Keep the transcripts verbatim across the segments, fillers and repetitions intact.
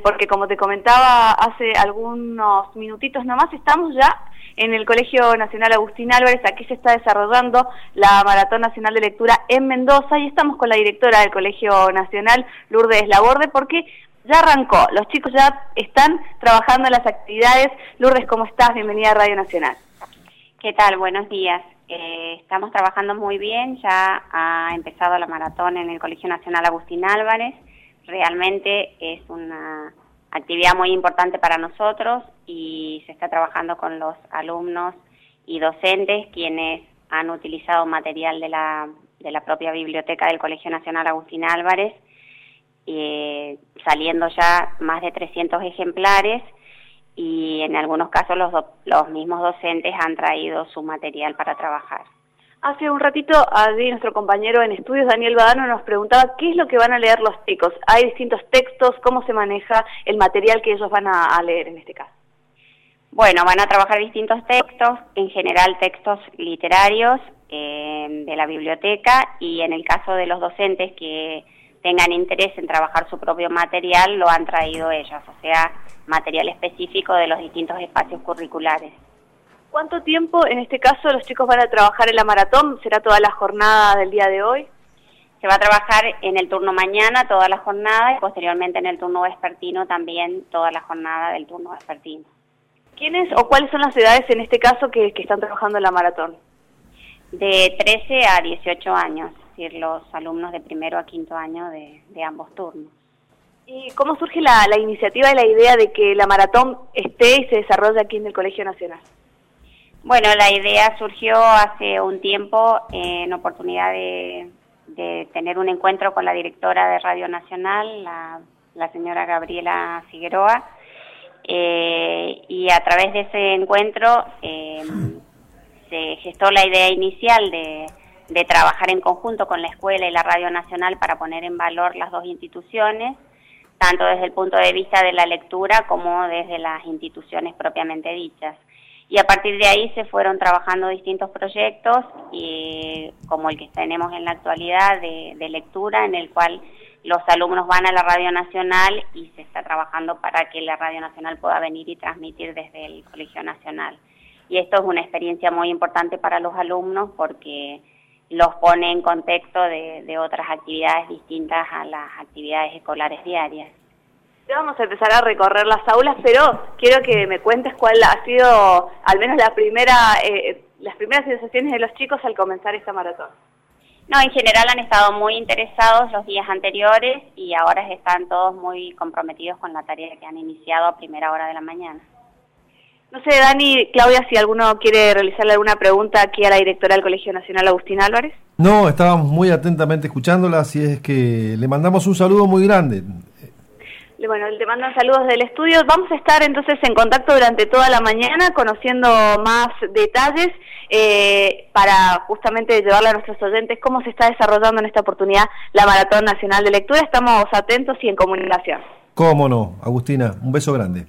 porque como te comentaba hace algunos minutitos nomás, estamos ya en el Colegio Nacional Agustín Álvarez. Aquí se está desarrollando la Maratón Nacional de Lectura en Mendoza y estamos con la directora del Colegio Nacional, Lourdes Laborde, porque ya arrancó, los chicos ya están trabajando en las actividades. Lourdes, ¿cómo estás? Bienvenida a Radio Nacional. ¿Qué tal? Buenos días. Eh, estamos trabajando muy bien, ya ha empezado la maratón en el Colegio Nacional Agustín Álvarez. Realmente es una actividad muy importante para nosotros y se está trabajando con los alumnos y docentes quienes han utilizado material de la, de la propia biblioteca del Colegio Nacional Agustín Álvarez, eh, saliendo ya más de trescientos ejemplares, y en algunos casos los, do, los mismos docentes han traído su material para trabajar. Hace un ratito, allí nuestro compañero en estudios, Daniel Badano, nos preguntaba qué es lo que van a leer los chicos. Hay distintos textos, ¿cómo se maneja el material que ellos van a, a leer en este caso? Bueno, van a trabajar distintos textos, en general textos literarios eh, de la biblioteca, y en el caso de los docentes que tengan interés en trabajar su propio material, lo han traído ellos, o sea, material específico de los distintos espacios curriculares. ¿Cuánto tiempo, en este caso, los chicos van a trabajar en la maratón? ¿Será toda la jornada del día de hoy? Se va a trabajar en el turno mañana toda la jornada y posteriormente en el turno vespertino también toda la jornada del turno vespertino. ¿Quiénes o cuáles son las edades en este caso que, que están trabajando en la maratón? De trece a dieciocho años, es decir, los alumnos de primero a quinto año de, de ambos turnos. ¿Y cómo surge la, la iniciativa y la idea de que la maratón esté y se desarrolle aquí en el Colegio Nacional? Bueno, la idea surgió hace un tiempo en oportunidad de, de tener un encuentro con la directora de Radio Nacional, la, la señora Gabriela Figueroa, eh, y a través de ese encuentro eh, se gestó la idea inicial de, de trabajar en conjunto con la escuela y la Radio Nacional para poner en valor las dos instituciones, tanto desde el punto de vista de la lectura como desde las instituciones propiamente dichas. Y a partir de ahí se fueron trabajando distintos proyectos, y, como el que tenemos en la actualidad de, de lectura, en el cual los alumnos van a la Radio Nacional y se está trabajando para que la Radio Nacional pueda venir y transmitir desde el Colegio Nacional. Y esto es una experiencia muy importante para los alumnos porque los pone en contexto de, de otras actividades distintas a las actividades escolares diarias. Ya vamos a empezar a recorrer las aulas, pero quiero que me cuentes cuál ha sido, al menos la primera, eh, las primeras sensaciones de los chicos al comenzar esta maratón. No, en general han estado muy interesados los días anteriores y ahora están todos muy comprometidos con la tarea que han iniciado a primera hora de la mañana. No sé, Dani, Claudia, si alguno quiere realizarle alguna pregunta aquí a la directora del Colegio Nacional Agustín Álvarez. No, estábamos muy atentamente escuchándola, así es que le mandamos un saludo muy grande. Bueno, te mandan saludos del estudio. Vamos a estar entonces en contacto durante toda la mañana, conociendo más detalles eh, para justamente llevarle a nuestros oyentes cómo se está desarrollando en esta oportunidad la Maratón Nacional de Lectura. Estamos atentos y en comunicación. Cómo no, Agustina, un beso grande.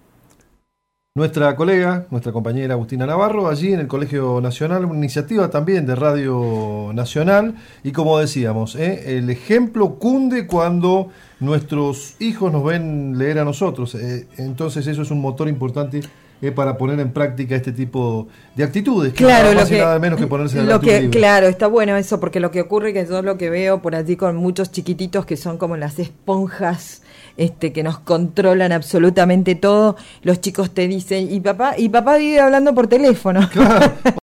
Nuestra colega, nuestra compañera Agustina Navarro, allí en el Colegio Nacional, una iniciativa también de Radio Nacional, y como decíamos, ¿eh? el ejemplo cunde cuando nuestros hijos nos ven leer a nosotros, eh, entonces eso es un motor importante eh, para poner en práctica este tipo de actitudes, que claro, nada más lo que, y nada menos que ponerse lo que, libre. Claro, está bueno eso, porque lo que ocurre que yo lo que veo por allí con muchos chiquititos que son como las esponjas este que nos controlan absolutamente todo, los chicos te dicen, y papá, y papá vive hablando por teléfono. Claro.